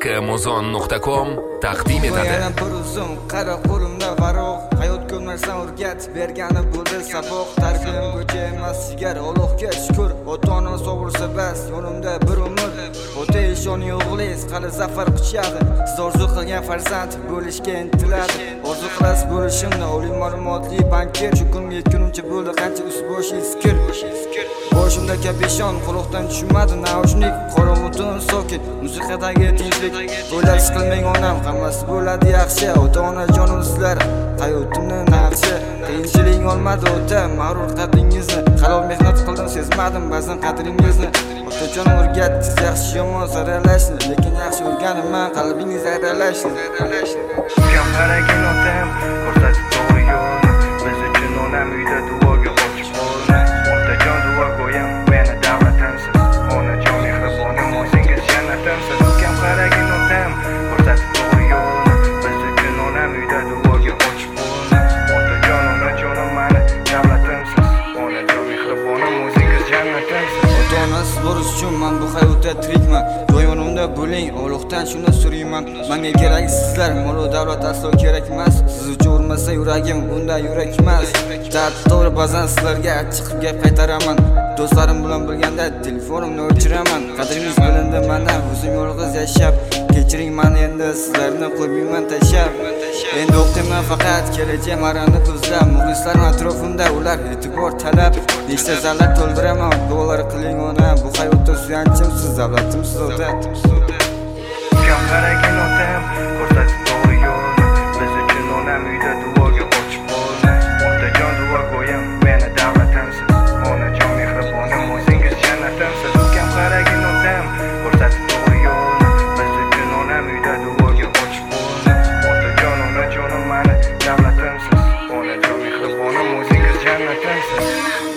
kmozon.com taqdim etadi. Yana bir uzun qara qo'limda varoq, hayot ko'rmasan o'rgatib bergani bo'ldi saboq. Tarbiyan go'ja emas sigara Allohga shukr, ota-ona sovursa bas, yonimda bir umr. Ota ishoni o'g'lingiz qali zafar quchadi. Siz orzu qilgan farzand bo'lishga intiladi. Orzu qilasiz bo'lishimni, oliy ma'lumotli bankir. Shu kunga yetgunimcha bo'ldi qancha ust-boshi iskir. Boshimda kapishon, quloqdan tushmadi naushnik, qorong'utun sokin, musiqadagi tinchlik. O'ylab siqilmang onam, hammasi bo'ladi yaxshi. Ota-ona jonim sizlar, hayotimni naqshi. Qiyinchilik olmadi o'ta, mag'rur qadringizni. Halol mehnat qildim, sezmadim ba'zan qadringizni. Otajon o'rgatdingiz yaxshi yomon saralashni, lekin yaxshi o'rganibman qalbingiz aralashni. Kam qaragin otam, ko'rsatib to'g'ri yo'lni. Biz uchun onam uyda duoga ochib qo'lni. Otajon duo qo'yam, meni davlatimsiz. Onajon mehribonim, o'zingiz jannatimsiz. Kam qaragin otam, ko'rsatib to'g'ri yo'lni. Biz uchun onam uyda duoga ochib qo'lni. Otajon, onajonim meni davlatimsiz. Onajon mehribonim, o'zingiz jannatimsiz. Ota-onasiz bo'lish uchun men bu hayotda tirikman. Yonimda bo'ling, Allohdan shuni so'rayman. Menga kerak sizlar, mol va davlat aslo kerak emas. Siz uchun urmasa yuragim, bunday yurak emas. To'g'ri ba'zan sizlarga achchiq gap qaytaraman. Do'stlarim bilan birganda telefonimni o'chiraman. Qadringiz bilindi mana, o'zim yolg'iz yashab. Kechiring meni endi, sizlarni qo'ymayman tashlab. Endi o'qiyman faqat kelajak marani ko'zlab. Muxlislar atrofimda, ular e'tibor talab. Nechta zallar to'ldiraman, duolar qiling ona. Bu hayotda suyanchimsiz, davlatimsiz ota. Kam qaragin otam, ko'rsatib to'g'ri yo'lni. Biz uchun onam uyda duoga ochib qo'lni. Otajon duo qo'yam, meni davlatimsiz. Onajon mehribonim, o'zingiz jannatimsiz. Kam qaragin otam, ko'rsatib to'g'ri yo'lni. Biz uchun onam uyda duoga ochib qo'lni. Otajon, onajonim meni davlatimsiz. Onajon mehribonim, o'zingiz jannatimsiz.